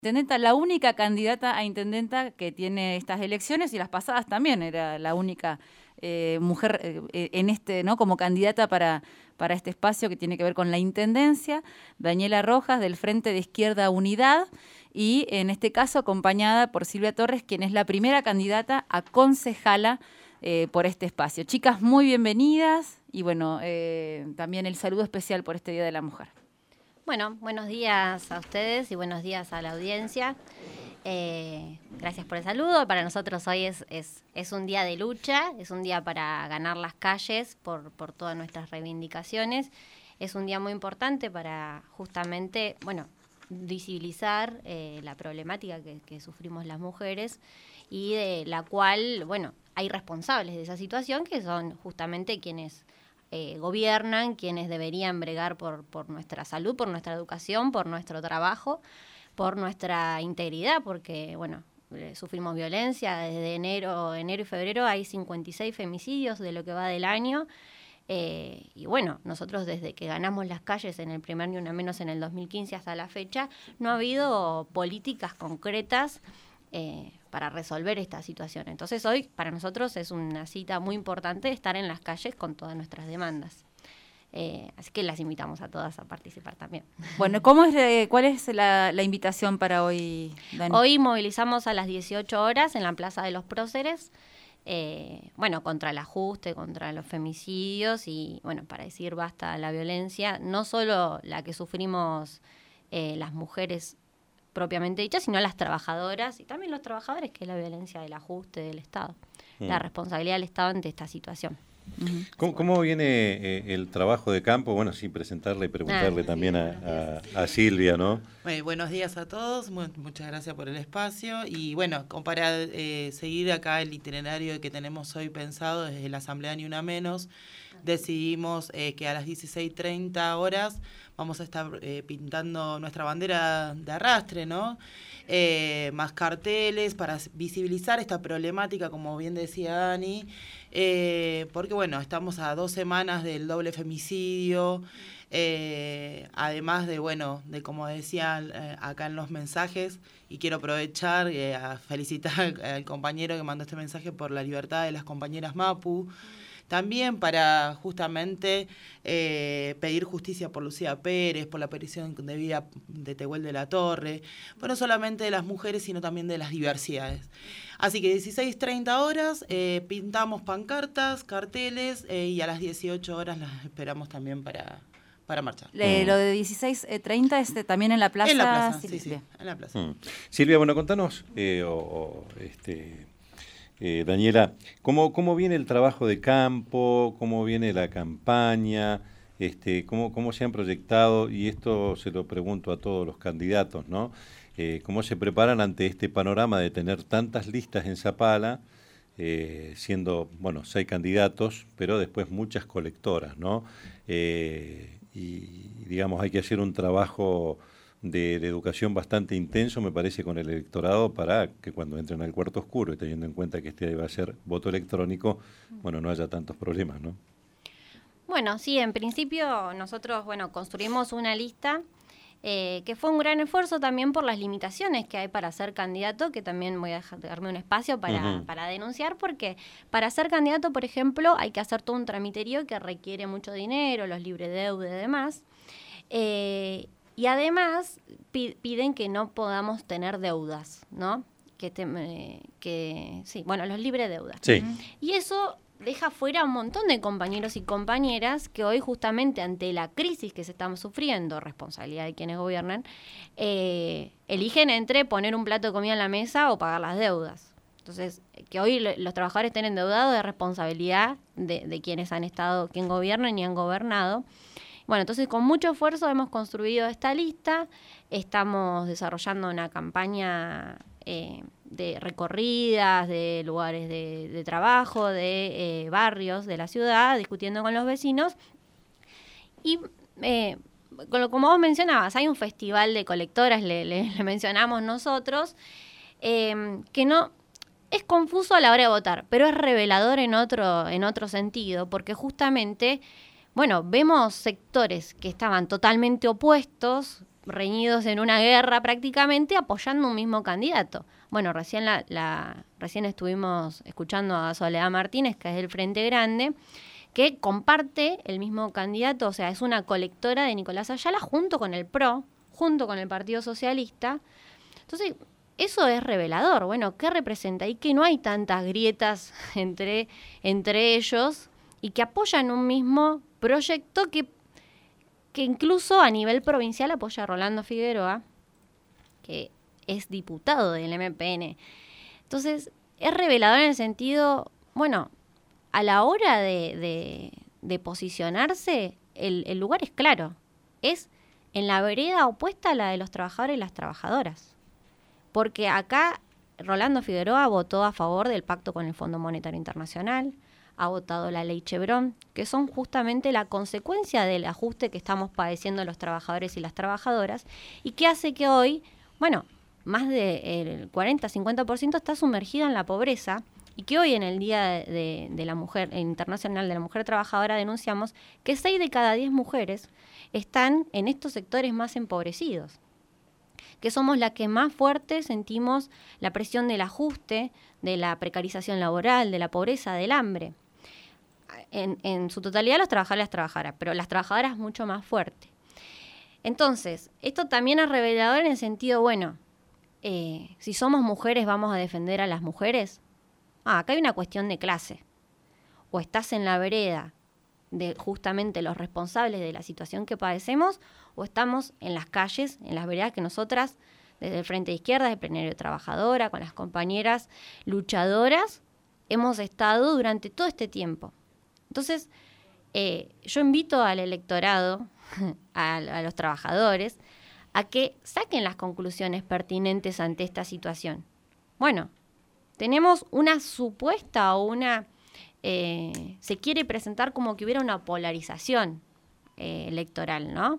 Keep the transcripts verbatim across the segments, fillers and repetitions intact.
Intendenta, la única candidata a intendenta que tiene estas elecciones, y las pasadas también era la única eh, mujer eh, en este, ¿no? Como candidata para, para este espacio que tiene que ver con la intendencia, Daniela Rojas, del Frente de Izquierda Unidad, y en este caso acompañada por Silvia Torres, quien es la primera candidata a concejala eh, por este espacio. Chicas, muy bienvenidas, y bueno, eh, también el saludo especial por este Día de la Mujer. Bueno, buenos días a ustedes y buenos días a la audiencia. Eh, gracias por el saludo. Para nosotros hoy es, es, es un día de lucha, es un día para ganar las calles por, por todas nuestras reivindicaciones. Es un día muy importante para justamente, bueno, visibilizar eh, la problemática que, que sufrimos las mujeres y de la cual, bueno, hay responsables de esa situación que son justamente quienes Eh, gobiernan, quienes deberían bregar por, por nuestra salud, por nuestra educación, por nuestro trabajo, por nuestra integridad, porque, bueno, eh, sufrimos violencia desde enero, enero y febrero hay cincuenta y seis femicidios de lo que va del año, eh, y bueno, nosotros desde que ganamos las calles en el primer Ni Una Menos en el dos mil quince hasta la fecha, no ha habido políticas concretas Eh, para resolver esta situación. Entonces hoy para nosotros es una cita muy importante estar en las calles con todas nuestras demandas. Eh, así que las invitamos a todas a participar también. Bueno, ¿cómo es, eh, ¿cuál es la, la invitación para hoy, Dani? Hoy movilizamos a las dieciocho horas en la Plaza de los Próceres, eh, bueno, contra el ajuste, contra los femicidios y, bueno, para decir basta a la violencia, no solo la que sufrimos eh, las mujeres propiamente dicha, sino las trabajadoras y también los trabajadores, que es la violencia del ajuste del Estado, mm. la responsabilidad del Estado ante esta situación. Uh-huh. ¿Cómo, ¿Cómo viene eh, el trabajo de campo? Bueno, sí, presentarle y preguntarle ah, también sí, a, a, a Silvia, ¿no? Bueno, buenos días a todos, muy, muchas gracias por el espacio. Y bueno, para eh, seguir acá el itinerario que tenemos hoy pensado desde la Asamblea Ni Una Menos, decidimos eh, que a las dieciséis treinta horas vamos a estar eh, pintando nuestra bandera de arrastre, ¿no? Eh, más carteles para visibilizar esta problemática, como bien decía Dani, eh, porque bueno, estamos a dos semanas del doble femicidio, eh, además de, bueno, de como decía eh, acá en los mensajes, y quiero aprovechar eh, a felicitar al, al compañero que mandó este mensaje por la libertad de las compañeras Mapu, también para justamente eh, pedir justicia por Lucía Pérez, por la aparición de vida de Tehuel de la Torre, pero no solamente de las mujeres, sino también de las diversidades. Así que dieciséis treinta horas eh, pintamos pancartas, carteles eh, y a las dieciocho horas las esperamos también para, para marchar. Le, mm. Lo de dieciséis treinta es de, también en la plaza. En la plaza, sí, sí, sí, en la plaza. Mm. Silvia, bueno, contanos, eh, o, o, este... Eh, Daniela, ¿cómo, ¿cómo viene el trabajo de campo? ¿Cómo viene la campaña? Este, ¿cómo, ¿Cómo se han proyectado? Y esto se lo pregunto a todos los candidatos, ¿no? Eh, ¿Cómo se preparan ante este panorama de tener tantas listas en Zapala, eh, siendo, bueno, seis candidatos, pero después muchas colectoras, ¿no? Eh, y, digamos, hay que hacer un trabajo De, de educación bastante intenso, me parece, con el electorado para que cuando entren al cuarto oscuro y teniendo en cuenta que este va a ser voto electrónico, bueno, no haya tantos problemas, ¿no? Bueno, sí, en principio nosotros, bueno, construimos una lista eh, que fue un gran esfuerzo también por las limitaciones que hay para ser candidato, que también voy a darme un espacio para, uh-huh. para denunciar, porque para ser candidato, por ejemplo, hay que hacer todo un tramiterío que requiere mucho dinero, los libres de deuda y demás. Eh, Y además piden que no podamos tener deudas, ¿no? Que, te, que sí, bueno, los libres de deuda. Sí. Y eso deja fuera a un montón de compañeros y compañeras que hoy justamente ante la crisis que se están sufriendo, responsabilidad de quienes gobiernan, eh, eligen entre poner un plato de comida en la mesa o pagar las deudas. Entonces, que hoy los trabajadores estén endeudados es responsabilidad de, de quienes han estado, quien gobiernan y han gobernado. Bueno, entonces con mucho esfuerzo hemos construido esta lista, estamos desarrollando una campaña eh, de recorridas, de lugares de, de trabajo, de eh, barrios de la ciudad, discutiendo con los vecinos. Y eh, como vos mencionabas, hay un festival de colectoras, le, le, le mencionamos nosotros, eh, que no es confuso a la hora de votar, pero es revelador en otro, en otro sentido, porque justamente... Bueno, vemos sectores que estaban totalmente opuestos, reñidos en una guerra prácticamente, apoyando un mismo candidato. Bueno, recién, la, la, recién estuvimos escuchando a Soledad Martínez, que es del Frente Grande, que comparte el mismo candidato, o sea, es una colectora de Nicolás Ayala junto con el P R O, junto con el Partido Socialista. Entonces, eso es revelador. Bueno, ¿qué representa? Y que no hay tantas grietas entre, entre ellos y que apoyan un mismo proyecto que, que incluso a nivel provincial apoya a Rolando Figueroa, que es diputado del M P N. Entonces, es revelador en el sentido, bueno, a la hora de, de, de posicionarse, el, el lugar es claro. Es en la vereda opuesta a la de los trabajadores y las trabajadoras. Porque acá Rolando Figueroa votó a favor del pacto con el Fondo Monetario Internacional, ha votado la ley Chevron, que son justamente la consecuencia del ajuste que estamos padeciendo los trabajadores y las trabajadoras, y que hace que hoy, bueno, más del cuarenta a cincuenta por ciento está sumergido en la pobreza, y que hoy en el Día de, de la Mujer Internacional de la Mujer Trabajadora denunciamos que seis de cada diez mujeres están en estos sectores más empobrecidos, que somos las que más fuerte sentimos la presión del ajuste, de la precarización laboral, de la pobreza, del hambre. En, en su totalidad los trabajadores y las trabajadoras, pero las trabajadoras mucho más fuerte. Entonces, esto también es revelador en el sentido, bueno, eh, si somos mujeres, ¿vamos a defender a las mujeres? Ah, acá hay una cuestión de clase. O estás en la vereda de justamente los responsables de la situación que padecemos, o estamos en las calles, en las veredas que nosotras, desde el Frente de Izquierda, del Plenario Trabajadora, con las compañeras luchadoras, hemos estado durante todo este tiempo. Entonces, eh, yo invito al electorado, a, a los trabajadores, a que saquen las conclusiones pertinentes ante esta situación. Bueno, tenemos una supuesta o una... Eh, se quiere presentar como que hubiera una polarización eh, electoral, ¿no?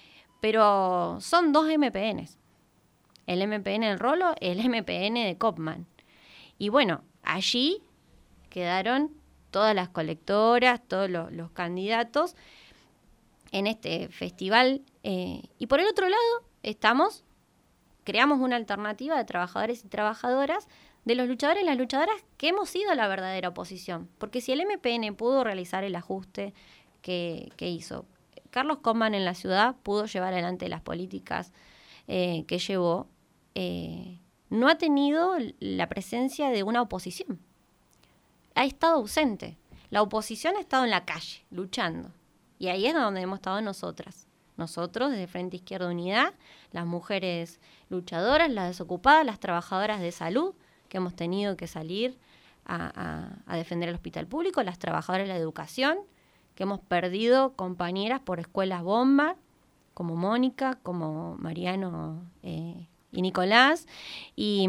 Pero son dos M P Ns. El M P N del Rolo, el M P N de Kopman. Y bueno, allí quedaron todas las colectoras, todos los, los candidatos en este festival. Eh, y por el otro lado, estamos, creamos una alternativa de trabajadores y trabajadoras, de los luchadores y las luchadoras que hemos sido la verdadera oposición. Porque si el M P N pudo realizar el ajuste que, que hizo, Carlos Kopman en la ciudad pudo llevar adelante las políticas eh, que llevó, eh, no ha tenido la presencia de una oposición. Ha estado ausente. La oposición ha estado en la calle, luchando. Y ahí es donde hemos estado nosotras. Nosotros, desde Frente Izquierda Unidad, las mujeres luchadoras, las desocupadas, las trabajadoras de salud, que hemos tenido que salir a, a, a defender el hospital público, las trabajadoras de la educación, que hemos perdido compañeras por escuelas bomba, como Mónica, como Mariano eh, y Nicolás. Y,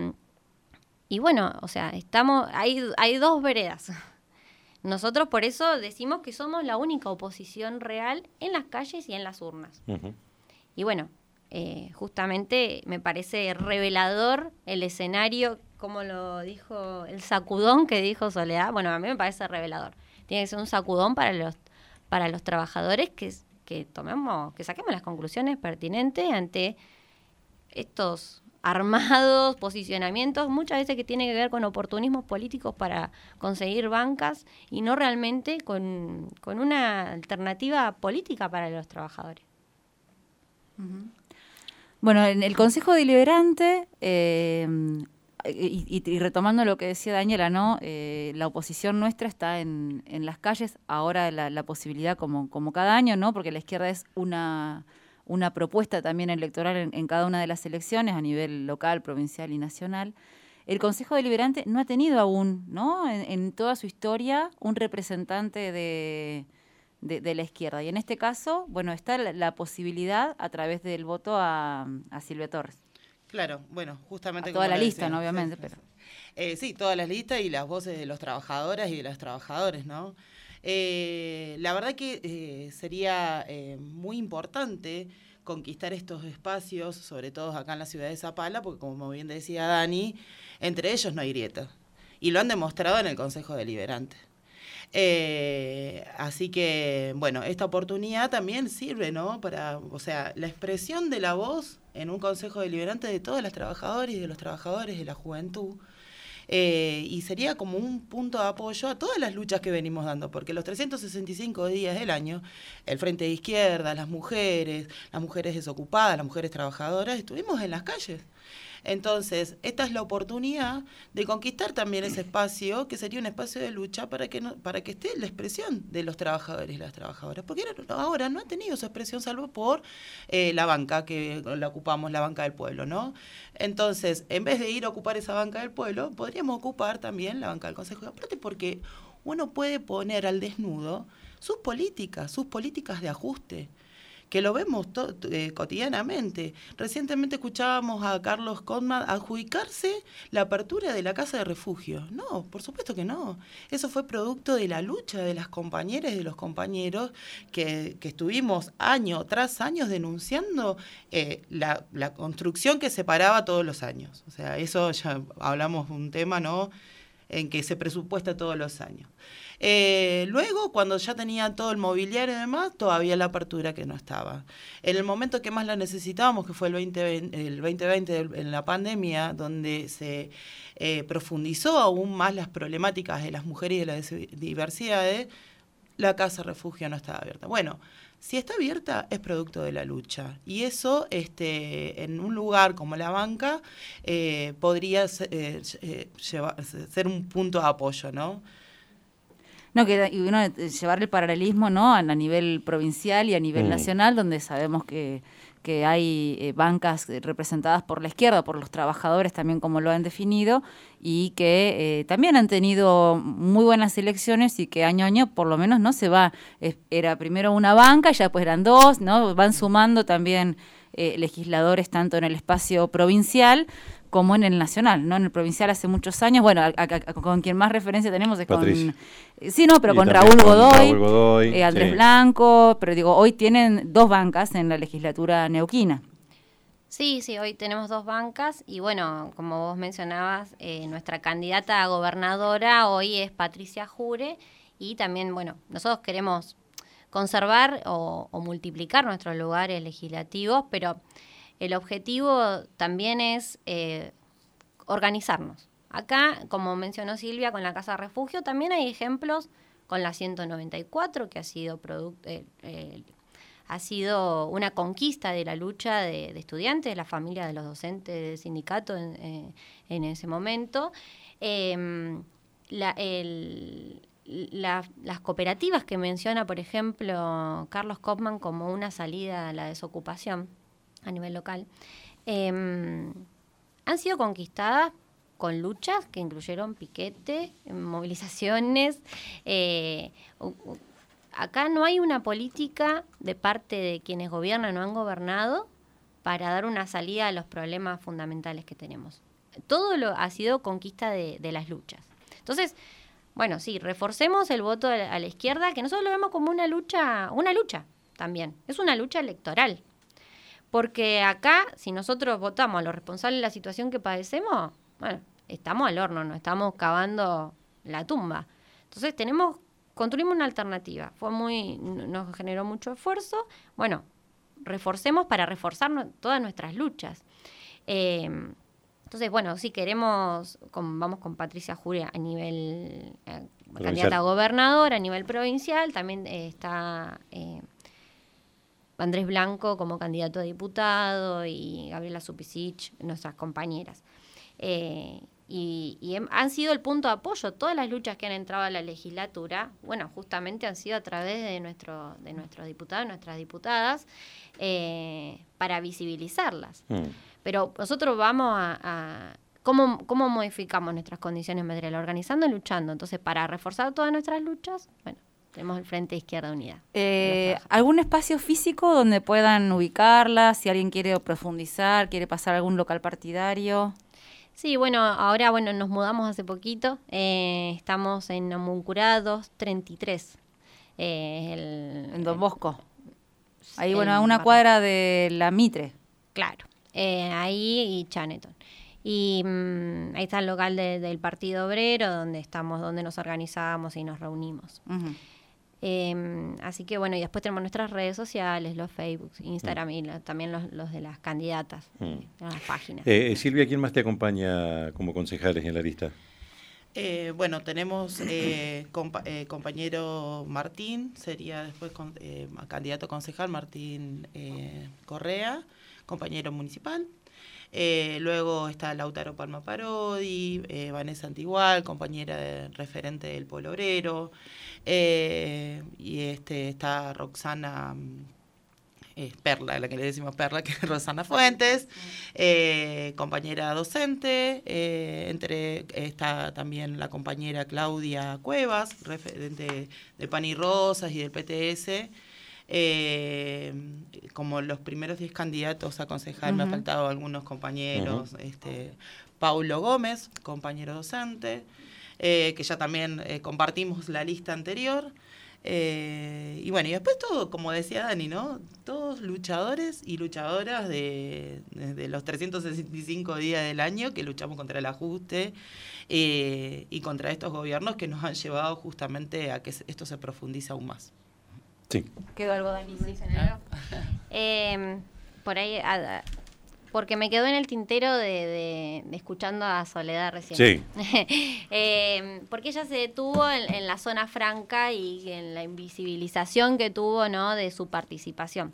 y bueno, o sea, estamos hay, hay dos veredas. Nosotros por eso decimos que somos la única oposición real en las calles y en las urnas. Uh-huh. Y bueno, eh, justamente me parece revelador el escenario, como lo dijo el sacudón que dijo Soledad. Bueno, a mí me parece revelador. Tiene que ser un sacudón para los para los trabajadores que, que tomemos, que saquemos las conclusiones pertinentes ante estos armados, posicionamientos, muchas veces que tienen que ver con oportunismos políticos para conseguir bancas y no realmente con, con una alternativa política para los trabajadores. Uh-huh. Bueno, en el Consejo Deliberante, eh, y, y, y retomando lo que decía Daniela, ¿no? Eh, la oposición nuestra está en, en las calles, ahora la, la posibilidad como, como cada año, ¿no? Porque la izquierda es una, una propuesta también electoral en, en cada una de las elecciones a nivel local, provincial y nacional. El Consejo Deliberante no ha tenido aún, ¿no? En, en toda su historia, un representante de... De, de la izquierda. Y en este caso, bueno, está la, la posibilidad a través del voto a, a Silvia Torres. Claro, bueno, justamente... A toda la lista, decía, ¿no? Obviamente, sí, pero... Eh, sí, todas las listas y las voces de los trabajadoras y de los trabajadores, ¿no? Eh, la verdad que eh, sería eh, muy importante conquistar estos espacios, sobre todo acá en la ciudad de Zapala, porque como bien decía Dani, entre ellos no hay grieta. Y lo han demostrado en el Consejo Deliberante. Eh, así que, bueno, esta oportunidad también sirve, ¿no? Para, o sea, la expresión de la voz en un consejo deliberante de todas las trabajadoras y de los trabajadores de la juventud. Eh, y sería como un punto de apoyo a todas las luchas que venimos dando, porque los trescientos sesenta y cinco días del año, el Frente de Izquierda, las mujeres, las mujeres desocupadas, las mujeres trabajadoras, estuvimos en las calles. Entonces, esta es la oportunidad de conquistar también ese espacio, que sería un espacio de lucha para que no, para que esté la expresión de los trabajadores y las trabajadoras, porque ahora no ha tenido esa expresión salvo por eh, la banca, que la ocupamos, la banca del pueblo, ¿no? Entonces, en vez de ir a ocupar esa banca del pueblo, podríamos ocupar también la banca del Consejo. Aparte porque uno puede poner al desnudo sus políticas, sus políticas de ajuste, que lo vemos to- eh, cotidianamente. Recientemente escuchábamos a Carlos Cotman adjudicarse la apertura de la casa de refugio. No, por supuesto que no. Eso fue producto de la lucha de las compañeras y de los compañeros que, que estuvimos año tras año denunciando eh, la, la construcción que se paraba todos los años. O sea, eso ya hablamos de un tema, ¿no?, en que se presupuesta todos los años. Eh, luego, cuando ya tenía todo el mobiliario y demás, todavía la apertura que no estaba. En el momento que más la necesitábamos, que fue el veinte veinte, el veinte veinte en la pandemia, donde se eh, profundizó aún más las problemáticas de las mujeres y de las diversidades, la casa refugio no estaba abierta. Bueno, si está abierta es producto de la lucha, y eso este, en un lugar como la banca eh, podría ser, eh, llevar, ser un punto de apoyo, ¿no? No, que y uno llevar el paralelismo, ¿no?, a, a nivel provincial y a nivel Mm. nacional, donde sabemos que, que hay eh, bancas representadas por la izquierda, por los trabajadores también, como lo han definido, y que eh, también han tenido muy buenas elecciones, y que año a año por lo menos no se va, eh, era primero una banca y ya después eran dos, ¿no? Van sumando también eh, legisladores tanto en el espacio provincial como en el nacional, ¿no? En el provincial hace muchos años, bueno, a, a, a, con quien más referencia tenemos es Patricia. con... Sí, no, pero Y con también Raúl con Godoy, Raúl Godoy, eh, Andrés sí. Blanco, pero digo, hoy tienen dos bancas en la legislatura neuquina. Sí, sí, hoy tenemos dos bancas y bueno, como vos mencionabas, eh, nuestra candidata a gobernadora hoy es Patricia Jure, y también, bueno, nosotros queremos conservar o, o multiplicar nuestros lugares legislativos, pero el objetivo también es eh, organizarnos. Acá, como mencionó Silvia, con la Casa de Refugio, también hay ejemplos con la ciento noventa y cuatro, que ha sido producto... Eh, eh, ha sido una conquista de la lucha de, de estudiantes, de la familia de los docentes del sindicato en, eh, en ese momento. Eh, la, el, la, las cooperativas que menciona, por ejemplo, Carlos Cotman como una salida a la desocupación a nivel local, eh, han sido conquistadas con luchas que incluyeron piquete, movilizaciones, eh, acá no hay una política de parte de quienes gobiernan o han gobernado para dar una salida a los problemas fundamentales que tenemos. Todo lo ha sido conquista de, de las luchas. Entonces, bueno, sí, reforcemos el voto a la, a la izquierda, que nosotros lo vemos como una lucha, una lucha también. Es una lucha electoral. Porque acá, si nosotros votamos a los responsables de la situación que padecemos, bueno, estamos al horno, nos estamos cavando la tumba. Entonces tenemos... Construimos una alternativa, fue muy, nos generó mucho esfuerzo. Bueno, reforcemos para reforzar no, todas nuestras luchas. Eh, entonces, bueno, sí queremos, con, vamos con Patricia Jure a nivel eh, candidata a gobernadora, a nivel provincial, también eh, está eh, Andrés Blanco como candidato a diputado y Gabriela Supisic, nuestras compañeras. Eh, Y, y han sido el punto de apoyo. Todas las luchas que han entrado a la legislatura, bueno, justamente han sido a través de nuestro, de nuestros diputados, nuestras diputadas, eh, para visibilizarlas. Mm. Pero nosotros vamos a... a ¿cómo, ¿Cómo modificamos nuestras condiciones materiales? Organizando y luchando. Entonces, para reforzar todas nuestras luchas, bueno, tenemos el Frente Izquierda Unida. Eh, ¿Algún espacio físico donde puedan ubicarlas? Si alguien quiere profundizar, quiere pasar a algún local partidario... Sí, bueno, ahora bueno nos mudamos hace poquito, eh, estamos en Amuncurá doscientos treinta y tres. Eh, el, en Don Bosco. Ahí, bueno, a una cuadra de la Mitre. Claro, eh, ahí y Chaneton. Y mmm, ahí está el local de, del Partido Obrero, donde estamos, donde nos organizamos y nos reunimos. Uh-huh. Eh, así que bueno, y después tenemos nuestras redes sociales, los Facebook, Instagram uh-huh. y la, también los, los de las candidatas, uh-huh. las páginas. Eh, Silvia, ¿quién más te acompaña como concejales en la lista? Eh, bueno, tenemos eh, compa- eh, compañero Martín, sería después con, eh, candidato concejal Martín eh, Correa, compañero municipal. Eh, luego está Lautaro Palma Parodi, eh, Vanessa Antigual, compañera de, referente del Polo Obrero. Eh, y este está Roxana... Eh, Perla, la que le decimos Perla, que es Rosana Fuentes, eh, compañera docente, eh, entre está también la compañera Claudia Cuevas, referente de Pan y Rosas y del P T S, eh, como los primeros diez candidatos a concejal, uh-huh. me han faltado algunos compañeros, uh-huh. este, Paulo Gómez, compañero docente, eh, que ya también eh, compartimos la lista anterior. Eh, y bueno, y después todo, como decía Dani, ¿no? Todos luchadores y luchadoras de, de, de los trescientos sesenta y cinco días del año que luchamos contra el ajuste eh, y contra estos gobiernos que nos han llevado justamente a que esto se profundice aún más. Sí. ¿Quedó algo, Dani? ¿Ah? eh, por ahí... A, porque me quedó en el tintero de, de, de escuchando a Soledad recién. Sí. eh, porque ella se detuvo en, en la zona franca y en la invisibilización que tuvo, ¿no?, de su participación.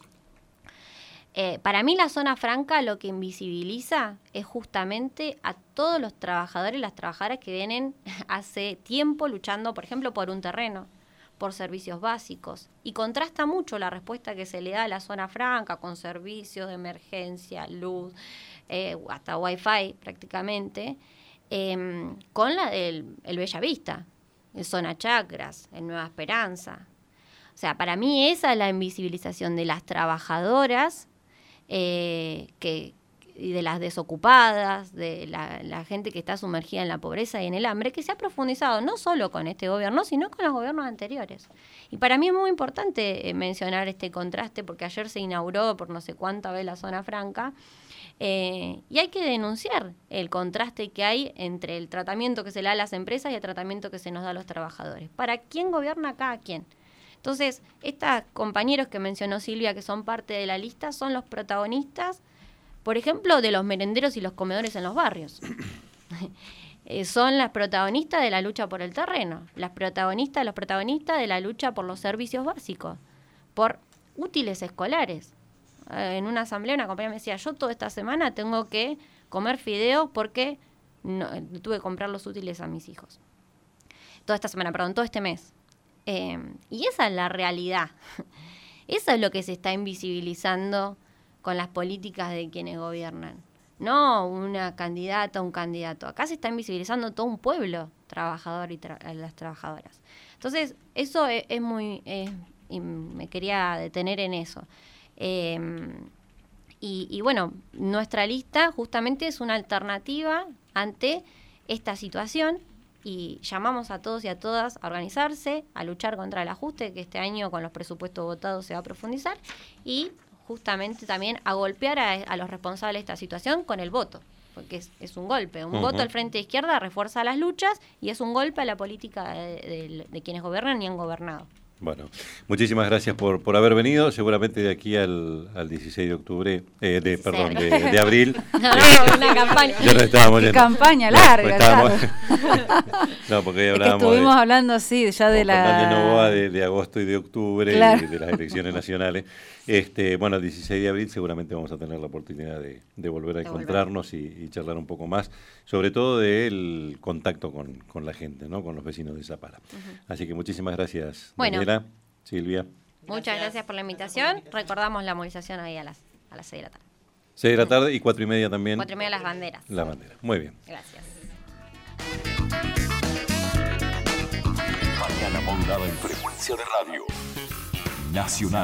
Eh, para mí la zona franca lo que invisibiliza es justamente a todos los trabajadores y las trabajadoras que vienen hace tiempo luchando, por ejemplo, por un terreno, por servicios básicos, y contrasta mucho la respuesta que se le da a la zona franca con servicios de emergencia, luz, eh, hasta wifi prácticamente, eh, con la del el Bellavista, en zona Chacras, en Nueva Esperanza. O sea, para mí esa es la invisibilización de las trabajadoras eh, que y de las desocupadas, de la, la gente que está sumergida en la pobreza y en el hambre, que se ha profundizado no solo con este gobierno, sino con los gobiernos anteriores. Y para mí es muy importante eh, mencionar este contraste, porque ayer se inauguró por no sé cuánta vez la zona franca, eh, y hay que denunciar el contraste que hay entre el tratamiento que se le da a las empresas y el tratamiento que se nos da a los trabajadores. ¿Para quién gobierna cada quien? Entonces, estos compañeros que mencionó Silvia, que son parte de la lista, son los protagonistas, por ejemplo, de los merenderos y los comedores en los barrios. eh, son las protagonistas de la lucha por el terreno, las protagonistas, los protagonistas de la lucha por los servicios básicos, por útiles escolares. Eh, en una asamblea una compañera me decía, yo toda esta semana tengo que comer fideos porque no, tuve que comprar los útiles a mis hijos. Toda esta semana, perdón, todo este mes. Eh, y esa es la realidad. Eso es lo que se está invisibilizando con las políticas de quienes gobiernan. No una candidata o un candidato. Acá se está invisibilizando todo un pueblo trabajador y tra- las trabajadoras. Entonces, eso es, es muy... Es, y me quería detener en eso. Eh, y, y bueno, nuestra lista justamente es una alternativa ante esta situación y llamamos a todos y a todas a organizarse, a luchar contra el ajuste que este año con los presupuestos votados se va a profundizar y justamente también a golpear a, a los responsables de esta situación con el voto, porque es, es un golpe. Un uh-huh. voto al Frente de Izquierda refuerza las luchas y es un golpe a la política de, de, de quienes gobiernan y han gobernado. Bueno, muchísimas gracias por, por haber venido. Seguramente de aquí al, al dieciséis de octubre, eh, de perdón, de, de abril. No, eh, una campaña. Ya nos estábamos yendo. Campaña larga, no, estábamos, claro. No, porque es hablábamos que estuvimos de, hablando, sí, ya de la... Fernández Novoa de, de agosto y de octubre, claro. y de las elecciones nacionales. Este, bueno, el dieciséis de abril seguramente vamos a tener la oportunidad de, de volver a de encontrarnos volver. Y, y charlar un poco más, sobre todo del contacto con, con la gente, ¿no? Con los vecinos de Zapala. Uh-huh. Así que muchísimas gracias, bueno. Daniela, Silvia. Muchas gracias, gracias por la invitación. Recordamos la movilización ahí a las, a las seis de la tarde. seis de la tarde y cuatro y media también. cuatro y media las banderas. Las banderas, muy bien. Gracias. Mañana Mondada en frecuencia de radio nacional.